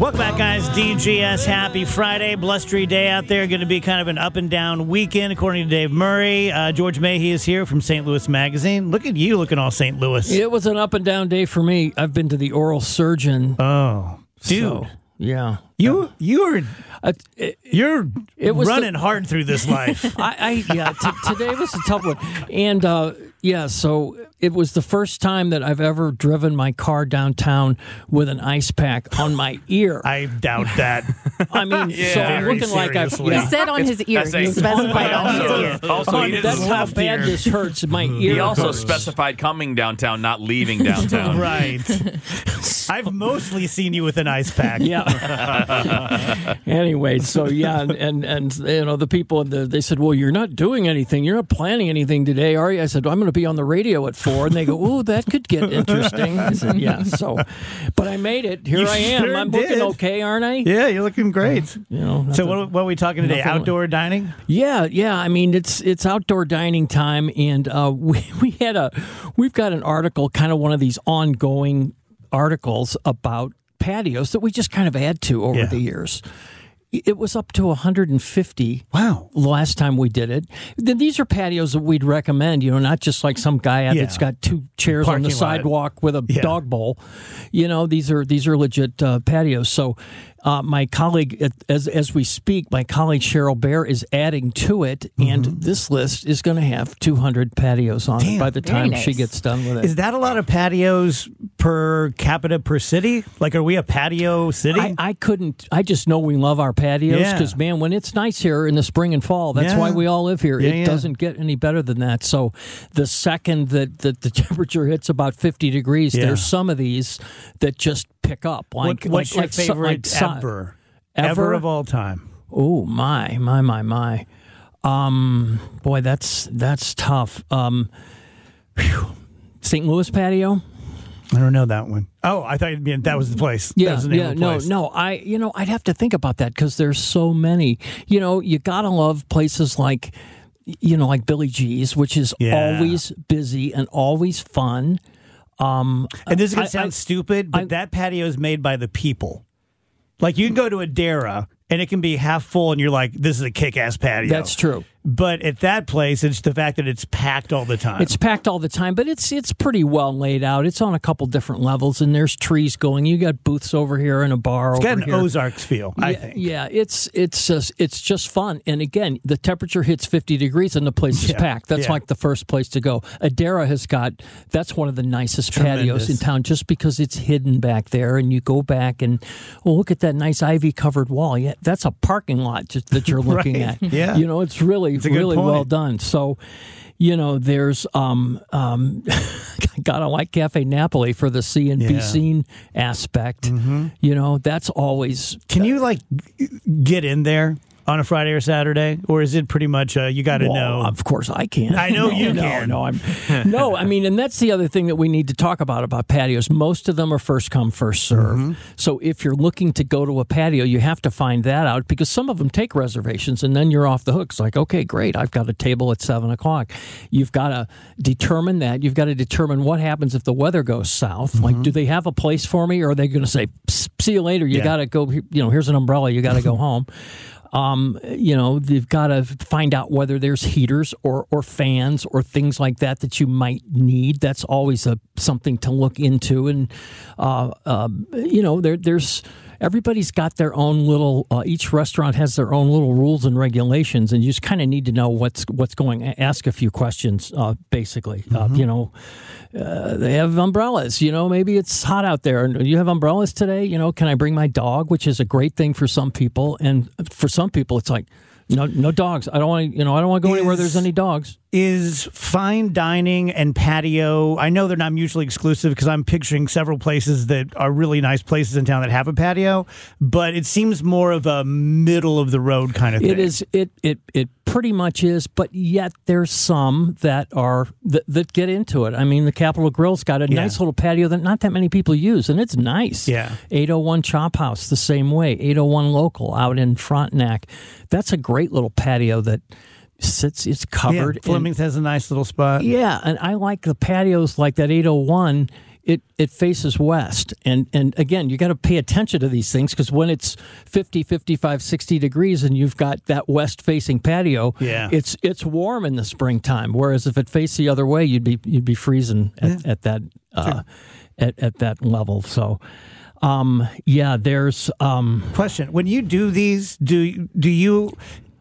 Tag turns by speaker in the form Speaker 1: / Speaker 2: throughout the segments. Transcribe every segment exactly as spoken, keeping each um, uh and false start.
Speaker 1: Welcome back, guys. D G S, happy Friday. Blustery day out there. Going to be kind of an up and down weekend, according to Dave Murray. Uh, George Mayhe is here from Saint Louis Magazine. Look at you looking all Saint Louis.
Speaker 2: It was an up and down day for me. I've been to the oral surgeon.
Speaker 1: Oh, dude.
Speaker 2: So, yeah.
Speaker 1: You, you're,
Speaker 2: uh, it,
Speaker 1: you're
Speaker 2: it was
Speaker 1: running
Speaker 2: the,
Speaker 1: hard through this life.
Speaker 2: I, I yeah, t- today was a tough one. And, uh, yeah, so it was the first time that I've ever driven my car downtown with an ice pack on my ear.
Speaker 1: I doubt that.
Speaker 2: I mean,
Speaker 1: yeah,
Speaker 2: so I'm looking like I've...
Speaker 1: Yeah.
Speaker 3: He said on his ear. He specified on his ear.
Speaker 4: Also,
Speaker 2: Oh,
Speaker 4: he
Speaker 2: that's
Speaker 4: didn't-
Speaker 2: how bad this hurts. My ear
Speaker 4: He also
Speaker 2: hurts.
Speaker 4: specified coming downtown, not leaving downtown.
Speaker 1: Right. I've mostly seen you with an ice pack.
Speaker 2: Yeah. Anyway, so yeah, and, and and you know the people, the, they said, "Well, you're not doing anything. You're not planning anything today, are you?" I said, "I'm going to be on the radio at four," and they go, "Oh, that could get interesting." I said, "Yeah." So, but I made it. Here
Speaker 1: You
Speaker 2: I am.
Speaker 1: sure
Speaker 2: I'm
Speaker 1: did.
Speaker 2: looking okay, aren't I?
Speaker 1: Yeah, you're looking great.
Speaker 2: You know.
Speaker 1: So
Speaker 2: nothing-
Speaker 1: what, what are we talking today?
Speaker 2: nothing-
Speaker 1: Outdoor dining?
Speaker 2: Yeah, yeah. I mean, it's it's outdoor dining time, and uh, we we had a we've got an article, kind of one of these ongoing articles about patios that we just kind of add to over
Speaker 1: Yeah.
Speaker 2: the years. It was up to one hundred fifty.
Speaker 1: Wow.
Speaker 2: Last time we did it. Then these are patios that we'd recommend, you know, not just like some guy out
Speaker 1: Yeah.
Speaker 2: that's got two chairs on the
Speaker 1: Parking lot.
Speaker 2: sidewalk with a
Speaker 1: Yeah.
Speaker 2: dog bowl. You know, these are these are legit uh, patios. So uh, my colleague, as as we speak, my colleague Cheryl Bear is adding to it, and this list is going to have two hundred patios on
Speaker 1: Damn.
Speaker 2: it by the
Speaker 3: Very
Speaker 2: time
Speaker 3: nice.
Speaker 2: she gets done with it.
Speaker 1: Is that a lot of patios per capita per city? Like, are we a patio city?
Speaker 2: I, I couldn't. I just know we love our patios
Speaker 1: Yeah.
Speaker 2: because, man, when it's nice here in the spring and fall, that's
Speaker 1: Yeah.
Speaker 2: why we all live here.
Speaker 1: Yeah,
Speaker 2: it
Speaker 1: yeah.
Speaker 2: doesn't get any better than that. So, the second that, that the temperature hits about fifty degrees,
Speaker 1: Yeah.
Speaker 2: there's some of these that just pick up. Like,
Speaker 1: what, what's
Speaker 2: like,
Speaker 1: your
Speaker 2: like, so-
Speaker 1: favorite
Speaker 2: like so-
Speaker 1: ever?
Speaker 2: Ever?
Speaker 1: Ever of all time?
Speaker 2: Oh my, my, my, my. Um, boy, that's that's tough. Um, whew. Saint Louis patio.
Speaker 1: I don't know that one. Oh, I thought you'd be, that was the place. That
Speaker 2: Yeah,
Speaker 1: was the name
Speaker 2: yeah,
Speaker 1: of the
Speaker 2: no,
Speaker 1: place.
Speaker 2: no. I, you know, I'd have to think about that because there's so many. You know, you gotta love places like, you know, like Billy G's, which is
Speaker 1: Yeah.
Speaker 2: always busy and always fun. Um,
Speaker 1: And this is going
Speaker 2: I-
Speaker 1: to sound
Speaker 2: I-
Speaker 1: stupid, but
Speaker 2: I-
Speaker 1: that patio is made by the people. Like, you can go to a Dara, and it can be half full, and you're like, this is a kick-ass patio.
Speaker 2: That's true.
Speaker 1: But at that place, it's the fact that it's packed all the time.
Speaker 2: It's packed all the time, but it's it's pretty well laid out. It's on a couple different levels, and there's trees going. You got booths over here and a bar
Speaker 1: It's
Speaker 2: over
Speaker 1: got an
Speaker 2: here.
Speaker 1: Ozarks feel, I
Speaker 2: yeah,
Speaker 1: think.
Speaker 2: yeah, it's it's just it's just fun. And again, the temperature hits fifty degrees and the place is
Speaker 1: Yeah,
Speaker 2: packed. That's
Speaker 1: yeah.
Speaker 2: like the first place to go. Adara has got that's one of the nicest patios in
Speaker 1: Tremendous.
Speaker 2: town, just because it's hidden back there, and you go back and well, look at that nice ivy covered wall. Yeah, that's a parking lot just, that you're looking
Speaker 1: Right,
Speaker 2: at.
Speaker 1: yeah.
Speaker 2: you know, it's really
Speaker 1: It's a good
Speaker 2: really
Speaker 1: point.
Speaker 2: well done. So. You know, there's um um, gotta like Cafe Napoli for the see and be
Speaker 1: Yeah. Mm-hmm.
Speaker 2: seen aspect. You know, that's always
Speaker 1: Can you, like, g- get in there on a Friday or Saturday? Or is it pretty much, uh, you got to
Speaker 2: Well,
Speaker 1: know?
Speaker 2: Of course, I can.
Speaker 1: I know
Speaker 2: No,
Speaker 1: you
Speaker 2: no,
Speaker 1: can.
Speaker 2: No, I'm no. I mean, and that's the other thing that we need to talk about about patios. Most of them are first come, first serve.
Speaker 1: Mm-hmm.
Speaker 2: So if you're looking to go to a patio, you have to find that out because some of them take reservations, and then you're off the hook. It's like, okay, great, I've got a table at seven o'clock. You've got to determine that. You've got to determine what happens if the weather goes south.
Speaker 1: Mm-hmm.
Speaker 2: Like, do they have a place for me, or are they going to say, "Psst, see you later? You
Speaker 1: Yeah.
Speaker 2: got to go. You know, here's an umbrella. You got to go home. Um, you know, you've got to find out whether there's heaters or, or fans or things like that that you might need. That's always a something to look into. And, uh, uh, you know, there, there's everybody's got their own little, uh, each restaurant has their own little rules and regulations, and you just kind of need to know what's what's going, ask a few questions, uh, basically. Uh, you know, uh, they have umbrellas, you know, maybe it's hot out there. And you have umbrellas today, you know, can I bring my dog, which is a great thing for some people. And for some people, it's like, no, no dogs. I don't want to, you know, I don't want to go anywhere
Speaker 1: Is-
Speaker 2: there's any dogs.
Speaker 1: Is fine dining and patio, I know they're not mutually exclusive because I'm picturing several places that are really nice places in town that have a patio, but it seems more of a middle of the road kind of thing.
Speaker 2: It is, it, it, it pretty much is, but yet there's some that are, that, that get into it. I mean, the Capitol Grill's got a
Speaker 1: Yeah.
Speaker 2: nice little patio that not that many people use, and it's nice.
Speaker 1: Yeah.
Speaker 2: eight oh one Chop House, the same way. eight oh one Local out in Frontenac. That's a great little patio that sits, it's
Speaker 1: Yeah,
Speaker 2: covered. in-
Speaker 1: Fleming's has a nice little spot.
Speaker 2: Yeah, and I like the patios like that eight oh one. it, it faces west. And, and again, you got to pay attention to these things because when it's fifty, fifty-five, sixty degrees and you've got that west-facing patio,
Speaker 1: yeah.
Speaker 2: it's it's warm in the springtime. Whereas if it faced the other way, you'd be you'd be freezing at,
Speaker 1: yeah.
Speaker 2: at that uh,
Speaker 1: sure.
Speaker 2: at, at that level. So, um, yeah, there's um,
Speaker 1: question. When you do these, do do you?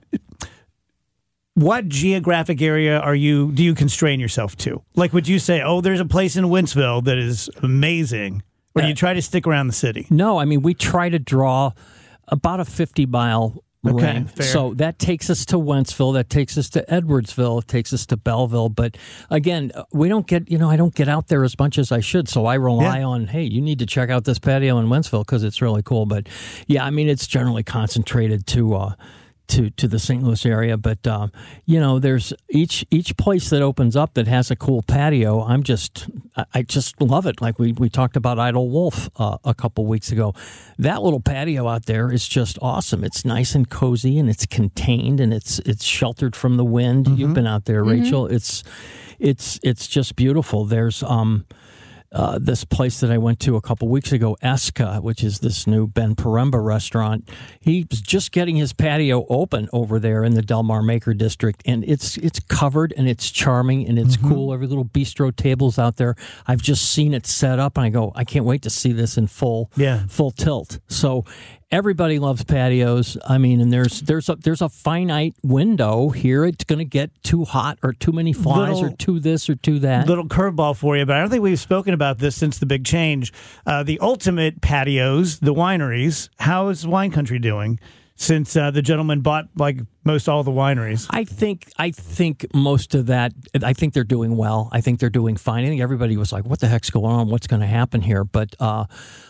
Speaker 1: What geographic area are you? Do you constrain yourself to? Like, would you say, "Oh, there's a place in Wentzville that is amazing," or do you try to stick around the city?
Speaker 2: No, I mean we try to draw about a fifty mile
Speaker 1: okay,
Speaker 2: ring.
Speaker 1: fair.
Speaker 2: So that takes us to Wentzville, that takes us to Edwardsville, it takes us to Belleville. But again, we don't get, you know, I don't get out there as much as I should. So I rely
Speaker 1: yeah.
Speaker 2: on, hey, you need to check out this patio in Wentzville because it's really cool. But yeah, I mean, it's generally concentrated to. Uh, To, to the Saint Louis area, but um, you know, there's each each place that opens up that has a cool patio. I'm just, I, I just love it. Like we, we talked about Idle Wolf uh, a couple weeks ago. That little patio out there is just awesome. It's nice and cozy, and it's contained, and it's it's sheltered from the wind. Mm-hmm. You've been out there, Rachel. Mm-hmm. It's it's it's just beautiful. There's um. Uh, this place that I went to a couple weeks ago, Esca, which is this new Ben Paremba restaurant. He was just getting his patio open over there in the Del Mar Maker District, and it's it's covered and it's charming and it's mm-hmm. cool. Every little bistro table's out there. I've just seen it set up, and I go, I can't wait to see this in full
Speaker 1: yeah.
Speaker 2: full tilt. So everybody loves patios. I mean, and there's there's a there's a finite window here. It's going to get too hot or too many flies
Speaker 1: little,
Speaker 2: or too this or too that.
Speaker 1: Little curveball for you, but I don't think we've spoken about this since the big change. Uh, the ultimate patios, the wineries. How is Wine Country doing since uh, the gentleman bought like most all the wineries?
Speaker 2: I think I think most of that. I think they're doing well. I think they're doing fine. I think everybody was like, "What the heck's going on? What's going to happen here?" But. Uh,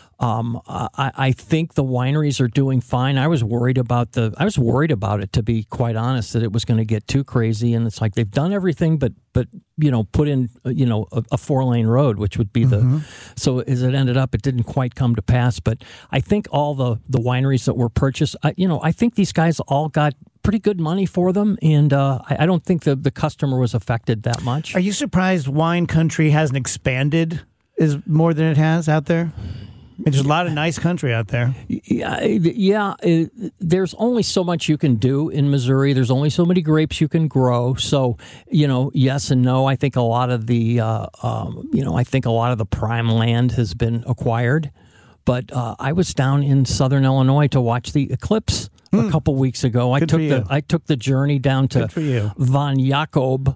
Speaker 2: Um, I, I think the wineries are doing fine. I was worried about the. I was worried about it, to be quite honest, that it was going to get too crazy. And it's like they've done everything, but but you know, put in you know a, a four lane road, which would be mm-hmm. the. So as it ended up, it didn't quite come to pass. But I think all the the wineries that were purchased, I, you know, I think these guys all got pretty good money for them, and uh, I, I don't think the the customer was affected that much.
Speaker 1: Are you surprised Wine Country hasn't expanded as more than it has out there? There's a lot of nice country out there.
Speaker 2: Yeah, yeah. It, there's only so much you can do in Missouri. There's only so many grapes you can grow. So, you know, yes and no. I think a lot of the, uh, um, you know, I think a lot of the prime land has been acquired. But uh, I was down in Southern Illinois to watch the eclipse mm. a couple weeks ago. I
Speaker 1: Good
Speaker 2: took
Speaker 1: for you.
Speaker 2: the I took the journey down to Von Jacob,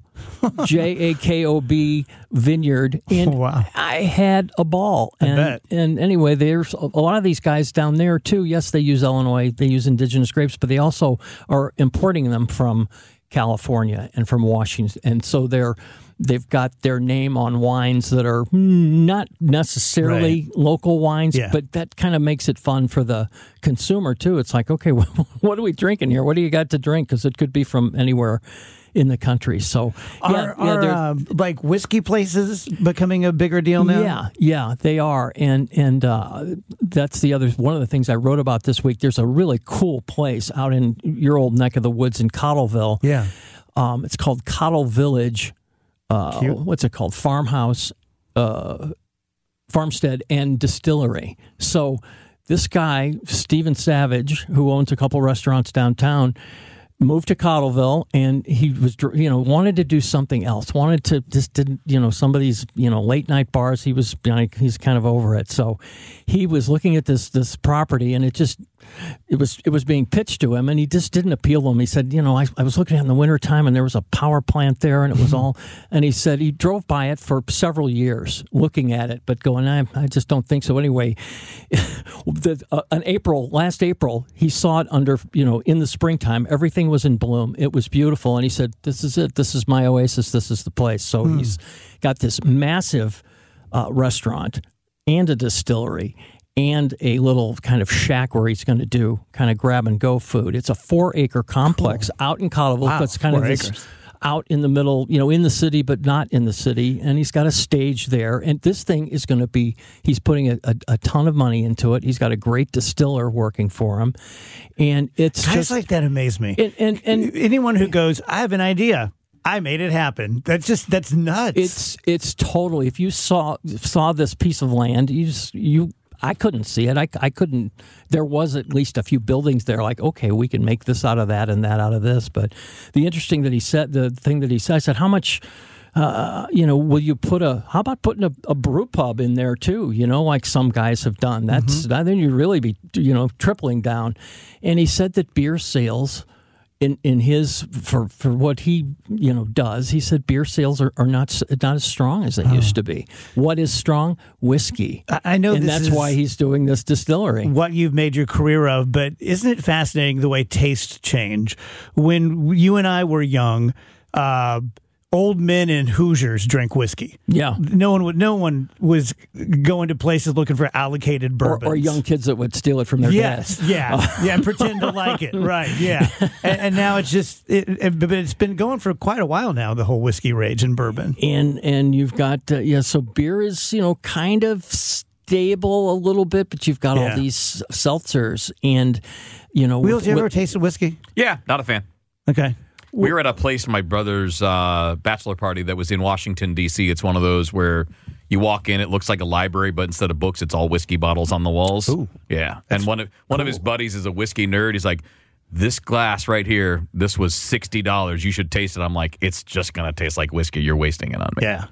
Speaker 2: J A K O B Vineyard, and
Speaker 1: wow.
Speaker 2: I had a ball.
Speaker 1: I
Speaker 2: and,
Speaker 1: bet.
Speaker 2: And anyway, there's a lot of these guys down there too. Yes, they use Illinois, they use indigenous grapes, but they also are importing them from California and from Washington, and so they're. They've got their name on wines that are not necessarily
Speaker 1: right.
Speaker 2: local wines,
Speaker 1: yeah.
Speaker 2: but that kind of makes it fun for the consumer, too. It's like, okay, well, what are we drinking here? What do you got to drink? Because it could be from anywhere in the country. So,
Speaker 1: are,
Speaker 2: yeah,
Speaker 1: are
Speaker 2: yeah,
Speaker 1: uh, like whiskey places becoming a bigger deal now?
Speaker 2: Yeah, yeah, they are, and and uh, that's the other one of the things I wrote about this week. There's a really cool place out in your old neck of the woods in Cottleville.
Speaker 1: Yeah,
Speaker 2: um, it's called Cottle Village. Uh, what's it called? Farmhouse, uh, farmstead, and distillery. So this guy, Stephen Savage, who owns a couple restaurants downtown, moved to Cottleville, and he was, you know, wanted to do something else. Wanted to just didn't, you know, some of these, you know, late night bars. He was, you know, he's kind of over it. So he was looking at this this property, and it just. It was it was being pitched to him, and he just didn't appeal to him. He said, you know, I, I was looking at it in the wintertime, and there was a power plant there, and it was all, and he said he drove by it for several years looking at it, but going, I, I just don't think so. Anyway, the, uh, in April, last April, he saw it under, you know, in the springtime. Everything was in bloom. It was beautiful, and he said, this is it. This is my oasis. This is the place. So hmm. he's got this massive uh, restaurant and a distillery and a little kind of shack where he's going to do kind of grab and go food. It's a four acre complex cool. out in Cottleville.
Speaker 1: Wow,
Speaker 2: it's kind
Speaker 1: four
Speaker 2: of this
Speaker 1: acres.
Speaker 2: out in the middle, you know, in the city, but not in the city. And he's got a stage there. And this thing is going to be, he's putting a, a, a ton of money into it. He's got a great distiller working for him. And it's
Speaker 1: guys
Speaker 2: just
Speaker 1: like that amaze me.
Speaker 2: And, and, and
Speaker 1: anyone who goes, I have an idea. I made it happen. That's just that's nuts.
Speaker 2: It's it's totally. If you saw saw this piece of land, you just, you I couldn't see it. I, I couldn't. There was at least a few buildings there. Like, okay, we can make this out of that and that out of this. But the interesting that he said, the thing that he said, I said, how much. Uh, you know, will you put a? How about putting a, a brew pub in there too? You know, like some guys have done. That's mm-hmm. then you really be you know tripling down. And he said that beer sales, in in his for for what he you know does, he said beer sales are, are not not as strong as they oh. used to be. What is strong? Whiskey.
Speaker 1: I, I know,
Speaker 2: and
Speaker 1: this
Speaker 2: that's
Speaker 1: is
Speaker 2: why he's doing this distillery.
Speaker 1: What you've made your career of, but isn't it fascinating the way tastes change? When you and I were young. Uh, Old men and Hoosiers drink whiskey.
Speaker 2: Yeah,
Speaker 1: no one would. No one was going to places looking for allocated bourbons.
Speaker 2: Or, or young kids that would steal it from their
Speaker 1: yes,
Speaker 2: dads.
Speaker 1: Yeah, yeah, and pretend to like it. Right. Yeah, and, and now it's just. It, it, but it's been going for quite a while now. The whole whiskey rage and bourbon.
Speaker 2: And and you've got uh, yeah. So beer is you know kind of stable a little bit, but you've got yeah. all these seltzers and you know.
Speaker 1: Wheels, you ever tasted whiskey?
Speaker 4: Yeah, not a fan.
Speaker 1: Okay.
Speaker 4: We were at a place for my brother's uh, bachelor party that was in Washington, D C It's one of those where you walk in, it looks like a library, but instead of books, it's all whiskey bottles on the walls.
Speaker 1: Ooh,
Speaker 4: yeah. And one of one
Speaker 1: cool.
Speaker 4: of his buddies is a whiskey nerd. He's like, this glass right here, this was sixty dollars. You should taste it. I'm like, it's just going to taste like whiskey. You're wasting it on me.
Speaker 1: Yeah.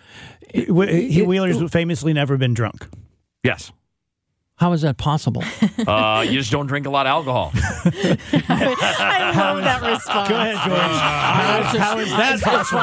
Speaker 1: He, Wheeler's famously never been drunk.
Speaker 4: Yes.
Speaker 2: How is that possible?
Speaker 4: Uh, you just don't drink a lot of alcohol.
Speaker 3: I love that response.
Speaker 1: Go ahead, George. How, is, how is that possible?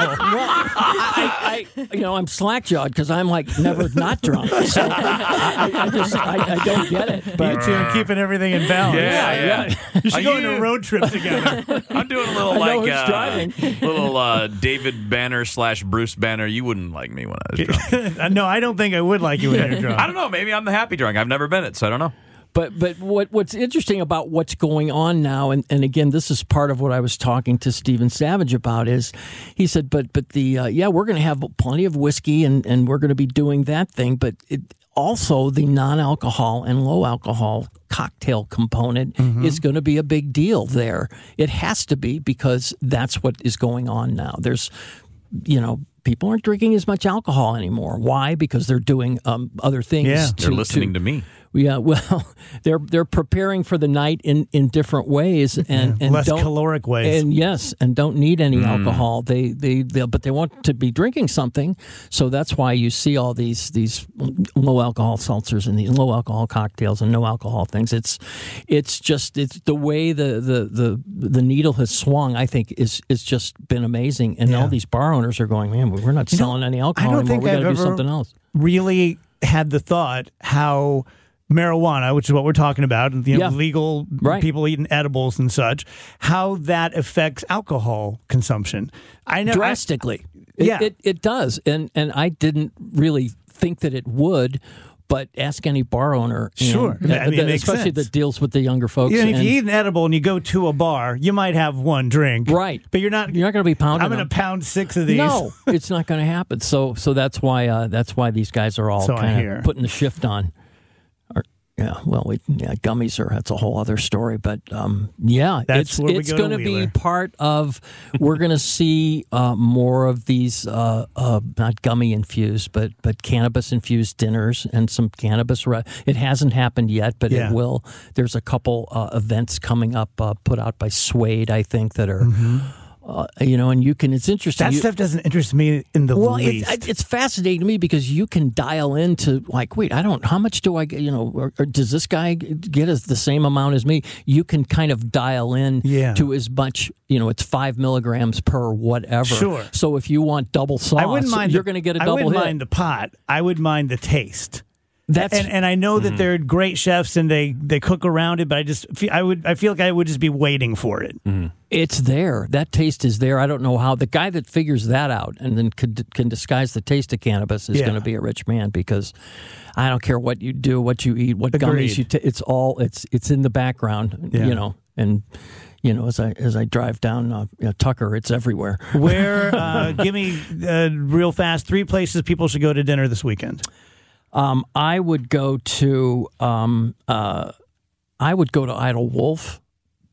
Speaker 2: I, I, you know, I'm slack-jawed because I'm like never not drunk. So I, I just I, I don't get it.
Speaker 1: But you two are keeping everything in balance.
Speaker 4: Yeah, yeah. yeah.
Speaker 1: You should
Speaker 4: are
Speaker 1: go
Speaker 4: you,
Speaker 1: on a road trip together.
Speaker 4: I'm doing a little
Speaker 2: I know
Speaker 4: like
Speaker 2: who's
Speaker 4: uh,
Speaker 2: driving.
Speaker 4: little uh, David Banner slash Bruce Banner. You wouldn't like me when I was drunk.
Speaker 1: No, I don't think I would like you when you're drunk.
Speaker 4: I don't know. Maybe I'm the happy drunk. I've never been it, so I don't know.
Speaker 2: But but what what's interesting about what's going on now, and, and again, this is part of what I was talking to Stephen Savage about, is he said, but but the uh, yeah, we're going to have plenty of whiskey, and, and we're going to be doing that thing, but it, also the non-alcohol and low-alcohol cocktail component mm-hmm. is going to be a big deal there. It has to be, because that's what is going on now. There's, you know, people aren't drinking as much alcohol anymore. Why? Because they're doing um, other things.
Speaker 1: Yeah,
Speaker 2: to,
Speaker 4: they're listening
Speaker 2: to,
Speaker 4: to me.
Speaker 2: Yeah, well, they're they're preparing for the night in, in different ways and,
Speaker 1: yeah,
Speaker 2: and
Speaker 1: less
Speaker 2: don't,
Speaker 1: caloric ways.
Speaker 2: And yes, and don't need any
Speaker 4: mm.
Speaker 2: alcohol. They they but they want to be drinking something, so that's why you see all these these low alcohol seltzers and these low alcohol cocktails and no alcohol things. It's it's just it's the way the the the, the needle has swung. I think is is just been amazing, and
Speaker 1: yeah.
Speaker 2: all these bar owners are going, man, we're not
Speaker 1: you
Speaker 2: selling
Speaker 1: know,
Speaker 2: any alcohol
Speaker 1: I don't
Speaker 2: anymore.
Speaker 1: Think
Speaker 2: we got
Speaker 1: I've
Speaker 2: to do
Speaker 1: ever
Speaker 2: something else.
Speaker 1: Really had the thought how marijuana, which is what we're talking about, you know,
Speaker 2: yeah.
Speaker 1: legal
Speaker 2: right.
Speaker 1: people eating edibles and such, how that affects alcohol consumption. I know
Speaker 2: drastically.
Speaker 1: I,
Speaker 2: it,
Speaker 1: yeah,
Speaker 2: it, it does, and and I didn't really think that it would. But ask any bar owner, you
Speaker 1: sure,
Speaker 2: know,
Speaker 1: I mean,
Speaker 2: that,
Speaker 1: it makes
Speaker 2: especially
Speaker 1: sense.
Speaker 2: that deals with the younger folks.
Speaker 1: Yeah, if
Speaker 2: and,
Speaker 1: you eat an edible and you go to a bar, you might have one drink,
Speaker 2: right?
Speaker 1: But you're not.
Speaker 2: You're not going to be pounding.
Speaker 1: I'm going to pound six of these.
Speaker 2: No, it's not going to happen. So, so that's why uh, that's why these guys are all
Speaker 1: so
Speaker 2: kind of putting the shift on. Or, yeah, well, we, yeah, gummies are that's a whole other story. But um, yeah,
Speaker 1: that's
Speaker 2: it's
Speaker 1: where we
Speaker 2: it's
Speaker 1: go
Speaker 2: going
Speaker 1: to
Speaker 2: to be
Speaker 1: Wheeler.
Speaker 2: part of. We're going to see uh, more of these uh, uh, not gummy infused, but but cannabis infused dinners and some cannabis. Re- it hasn't happened yet, but
Speaker 1: yeah.
Speaker 2: it will. There's a couple uh, events coming up uh, put out by Suede, I think, that are.
Speaker 1: Mm-hmm.
Speaker 2: Uh, you know, and you can, it's interesting.
Speaker 1: That
Speaker 2: you,
Speaker 1: stuff doesn't interest me in the
Speaker 2: well,
Speaker 1: least.
Speaker 2: Well, it, it's fascinating to me because you can dial into, like, wait, I don't, how much do I get, you know, or, or does this guy get as the same amount as me? You can kind of dial in
Speaker 1: yeah.
Speaker 2: to as much, you know, it's five milligrams per whatever.
Speaker 1: Sure.
Speaker 2: So if you want double sauce,
Speaker 1: I wouldn't mind
Speaker 2: you're
Speaker 1: the,
Speaker 2: going to get a
Speaker 1: I
Speaker 2: double
Speaker 1: wouldn't
Speaker 2: hit.
Speaker 1: mind the pot. I would mind the taste.
Speaker 2: That's
Speaker 1: and, and I know that mm-hmm. they're great chefs and they, they cook around it, but I just feel, I would I feel like I would just be waiting for it.
Speaker 2: Mm-hmm. It's there. That taste is there. I don't know how the guy that figures that out and then can, can disguise the taste of cannabis is
Speaker 1: yeah.
Speaker 2: going to be a rich man, because I don't care what you do, what you eat, what
Speaker 1: Agreed.
Speaker 2: gummies you take. It's all it's it's in the background,
Speaker 1: yeah.
Speaker 2: you know, and. You know, as I as I drive down uh, you know, Tucker, it's everywhere.
Speaker 1: Where, uh, give me uh, real fast three places people should go to dinner this weekend.
Speaker 2: Um, I would go to um, uh, I would go to Idle Wolf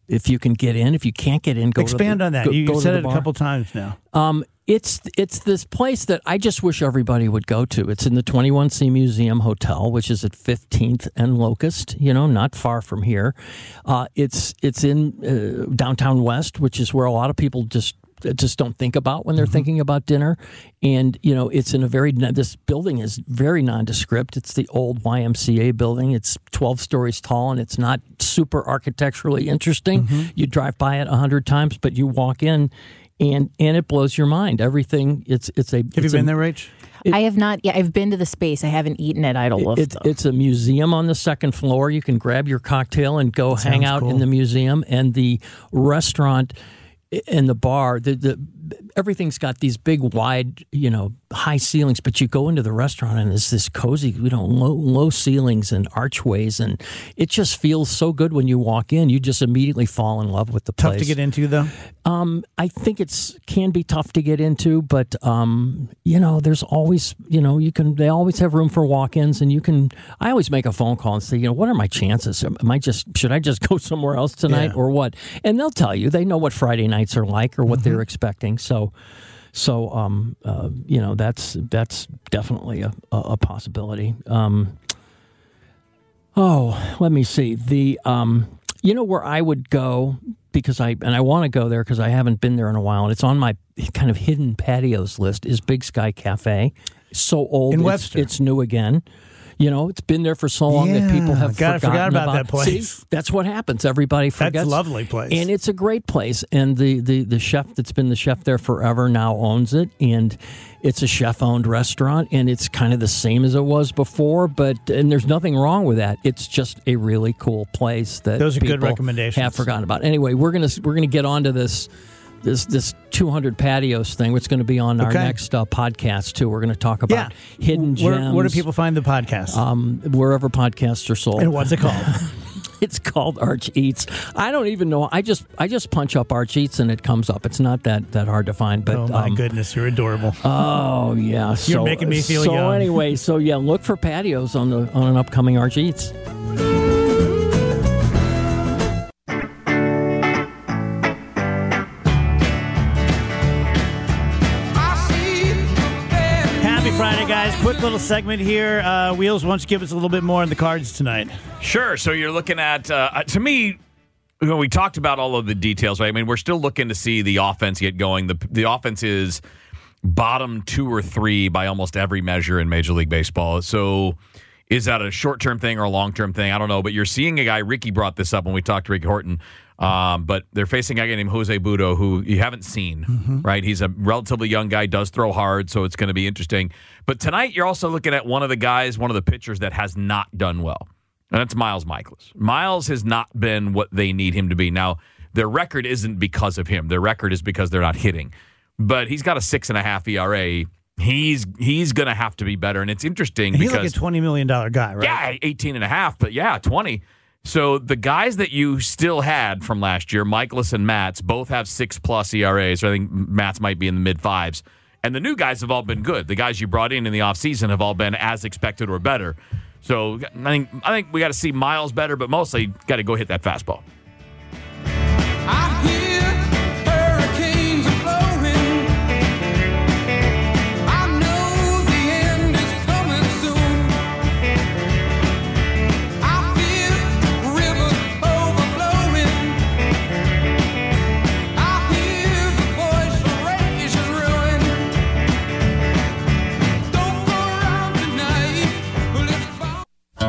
Speaker 2: if you can get in. If you can't get in, go
Speaker 1: Expand
Speaker 2: to the,
Speaker 1: on that.
Speaker 2: Go,
Speaker 1: you
Speaker 2: go
Speaker 1: said
Speaker 2: to
Speaker 1: it
Speaker 2: the
Speaker 1: a
Speaker 2: bar.
Speaker 1: couple times now.
Speaker 2: Um, it's it's this place that I just wish everybody would go to. It's in the twenty-one C Museum Hotel, which is at fifteenth and Locust. You know, not far from here. Uh, it's it's in uh, downtown West, which is where a lot of people just just don't think about when they're mm-hmm. thinking about dinner. And you know, it's in a very this building is very nondescript. It's the old Y M C A building. It's twelve stories tall, and it's not super architecturally interesting. Mm-hmm. You drive by it a hundred times, but you walk in. And and it blows your mind. Everything. It's it's a.
Speaker 1: Have
Speaker 2: it's
Speaker 1: you been
Speaker 2: a,
Speaker 1: there, Rach?
Speaker 3: It, I have not. Yeah, I've been to the space. I haven't eaten at Idlewild.
Speaker 2: It, it's a museum on the second floor. You can grab your cocktail and go
Speaker 1: that
Speaker 2: hang out
Speaker 1: cool.
Speaker 2: in the museum. And the restaurant and the bar. The the everything's got these big, wide, you know, high ceilings. But you go into the restaurant and it's this cozy, you know, low low ceilings and archways, and it just feels so good when you walk in. You just immediately fall in love with the place.
Speaker 1: Tough to get into, though.
Speaker 2: Um, I think it's can be tough to get into, but um, you know, there's always, you know, you can. They always have room for walk-ins, and you can. I always make a phone call and say, you know, what are my chances? Am I just should I just go somewhere else tonight,
Speaker 1: yeah.
Speaker 2: or what? And they'll tell you. They know what Friday nights are like or what
Speaker 1: mm-hmm.
Speaker 2: they're expecting. So, so um, uh, you know, that's that's definitely a a, a possibility. Um, oh, let me see the. Um, you know where I would go. Because I and I want to go there because I haven't been there in a while, and it's on my kind of hidden patios list. Is Big Sky Cafe? So old,
Speaker 1: in
Speaker 2: it's,
Speaker 1: Webster.
Speaker 2: It's new again. You know, it's been there for so long
Speaker 1: yeah,
Speaker 2: that people have
Speaker 1: God, I
Speaker 2: forgotten
Speaker 1: forgot about,
Speaker 2: about
Speaker 1: that place.
Speaker 2: See, that's what happens. Everybody forgets.
Speaker 1: That's a lovely place,
Speaker 2: and it's a great place. And the, the, the chef that's been the chef there forever now owns it, and it's a chef-owned restaurant, and it's kind of the same as it was before. But and there's nothing wrong with that. It's just a really cool place that
Speaker 1: those are
Speaker 2: people
Speaker 1: good recommendations.
Speaker 2: Have forgotten about. Anyway, we're gonna we're gonna get onto this. This this two hundred patios thing, which is going to be on our
Speaker 1: okay.
Speaker 2: next uh, podcast too. We're going to talk about
Speaker 1: yeah.
Speaker 2: hidden
Speaker 1: where,
Speaker 2: gems.
Speaker 1: Where do people find the podcast?
Speaker 2: Um, wherever podcasts are sold.
Speaker 1: And what's it called?
Speaker 2: It's called Arch Eats. I don't even know. I just I just punch up Arch Eats and it comes up. It's not that, that hard to find. But
Speaker 1: oh my
Speaker 2: um,
Speaker 1: goodness, you're adorable.
Speaker 2: Oh yeah,
Speaker 1: you're
Speaker 2: so,
Speaker 1: making me feel
Speaker 2: so
Speaker 1: young.
Speaker 2: So anyway, so yeah, look for patios on the on an upcoming Arch Eats.
Speaker 1: Friday, guys. Quick little segment here. Uh, Wheels, why don't you give us a little bit more on the cards tonight?
Speaker 4: Sure. So you're looking at, uh, to me, you know, we talked about all of the details, right? I mean, we're still looking to see the offense get going. The the offense is bottom two or three by almost every measure in Major League Baseball. So is that a short-term thing or a long-term thing? I don't know. But you're seeing a guy, Ricky brought this up when we talked to Ricky Horton, um, but they're facing a guy named Jose Budo, who you haven't seen, mm-hmm. right? He's a relatively young guy, does throw hard, so it's going to be interesting. But tonight, you're also looking at one of the guys, one of the pitchers that has not done well, and that's Miles Mikolas. Miles has not been what they need him to be. Now, their record isn't because of him. Their record is because they're not hitting. But he's got a six and a half E R A. He's he's going to have to be better, and it's interesting
Speaker 1: and
Speaker 4: because
Speaker 1: he's like a twenty million dollars guy, right?
Speaker 4: Yeah, eighteen and a half, but yeah, twenty. So the guys that you still had from last year, Mikolas and Matz, both have six-plus E R As. So I think Matz might be in the mid-fives. And the new guys have all been good. The guys you brought in in the offseason have all been as expected or better. So I think I think we got to see Miles better, but mostly got to go hit that fastball.
Speaker 5: I hear hurricanes are blowing. I know the end is coming soon. I feel rivers overflowing. I hear the voice of rage and ruin. Don't go around tonight. Let's fall.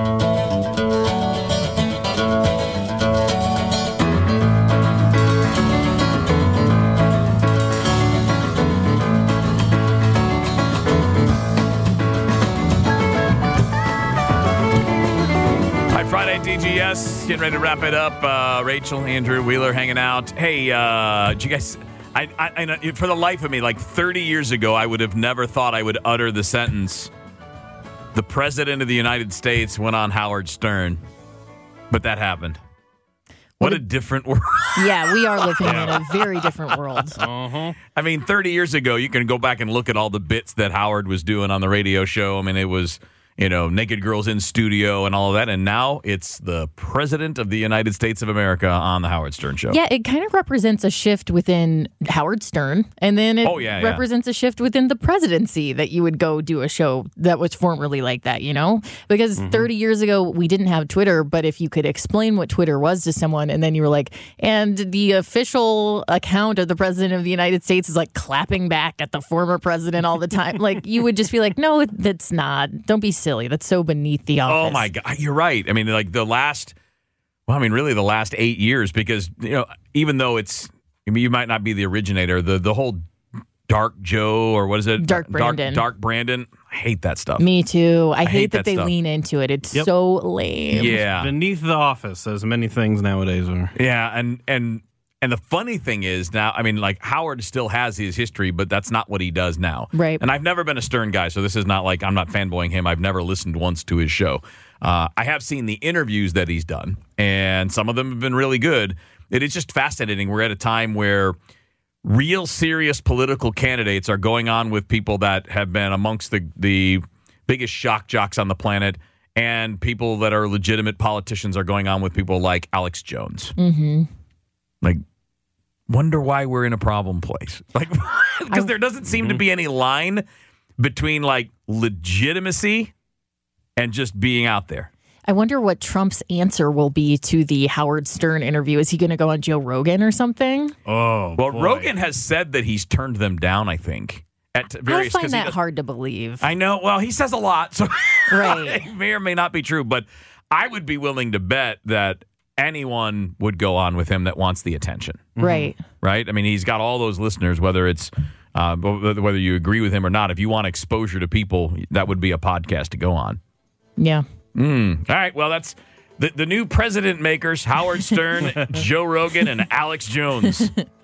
Speaker 4: Friday D G S, getting ready to wrap it up. Uh, Rachel, Andrew, Wheeler hanging out. Hey, uh, did you guys, I, I, I know, for the life of me, like thirty years ago, I would have never thought I would utter the sentence, the President of the United States went on Howard Stern. But that happened. What, what a, a different world.
Speaker 3: Yeah, we are living yeah. in a very different world.
Speaker 4: Uh-huh. I mean, thirty years ago, you can go back and look at all the bits that Howard was doing on the radio show. I mean, it was... you know, naked girls in studio and all of that. And now it's the president of the United States of America on the Howard Stern Show.
Speaker 3: Yeah, it kind of represents a shift within Howard Stern, and then it
Speaker 4: Oh, yeah, yeah.
Speaker 3: represents a shift within the presidency that you would go do a show that was formerly like that, you know? Because
Speaker 4: Mm-hmm.
Speaker 3: thirty years ago, we didn't have Twitter, but if you could explain what Twitter was to someone, and then you were like, and the official account of the president of the United States is like clapping back at the former president all the time, like you would just be like, no, that's not. Don't be silly. That's so beneath the office.
Speaker 4: Oh, my God. You're right. I mean, like the last, well, I mean, really the last eight years, because, you know, even though it's, I mean, you might not be the originator, the, the whole Dark Joe or what is it?
Speaker 3: Dark Brandon.
Speaker 4: Dark, Dark Brandon. I hate that stuff.
Speaker 3: Me too. I, hate,
Speaker 4: hate
Speaker 3: that,
Speaker 4: that
Speaker 3: they
Speaker 4: stuff.
Speaker 3: lean into it. It's
Speaker 6: Yep.
Speaker 3: so lame.
Speaker 4: Yeah.
Speaker 6: Beneath the office, as many things nowadays are.
Speaker 4: Yeah. And, and, and the funny thing is now, I mean, like Howard still has his history, but that's not what he does now.
Speaker 3: Right.
Speaker 4: And I've never been a Stern guy, so this is not like I'm not fanboying him. I've never listened once to his show. Uh, I have seen the interviews that he's done, and some of them have been really good. It is just fascinating. We're at a time where real serious political candidates are going on with people that have been amongst the, the biggest shock jocks on the planet, and people that are legitimate politicians are going on with people like Alex Jones.
Speaker 3: Mm-hmm.
Speaker 4: Like, wonder why we're in a problem place. Like, because there doesn't seem to be any line between like legitimacy and just being out there.
Speaker 3: I wonder what Trump's answer will be to the Howard Stern interview. Is he going to go on Joe Rogan or something?
Speaker 6: Oh,
Speaker 4: Well,
Speaker 6: boy.
Speaker 4: Rogan has said that he's turned them down, I think. At
Speaker 3: I
Speaker 4: various, 'cause
Speaker 3: find
Speaker 4: he
Speaker 3: that
Speaker 4: does-
Speaker 3: hard to believe.
Speaker 4: I know. Well, he says a lot, so
Speaker 3: Right.
Speaker 4: it may or may not be true. But I would be willing to bet that anyone would go on with him that wants the attention.
Speaker 3: Right.
Speaker 4: Right? I mean, he's got all those listeners, whether it's uh, whether you agree with him or not. If you want exposure to people, that would be a podcast to go on.
Speaker 3: Yeah.
Speaker 4: Mm. All right. Well, that's the, the new president makers, Howard Stern, Joe Rogan, and Alex Jones.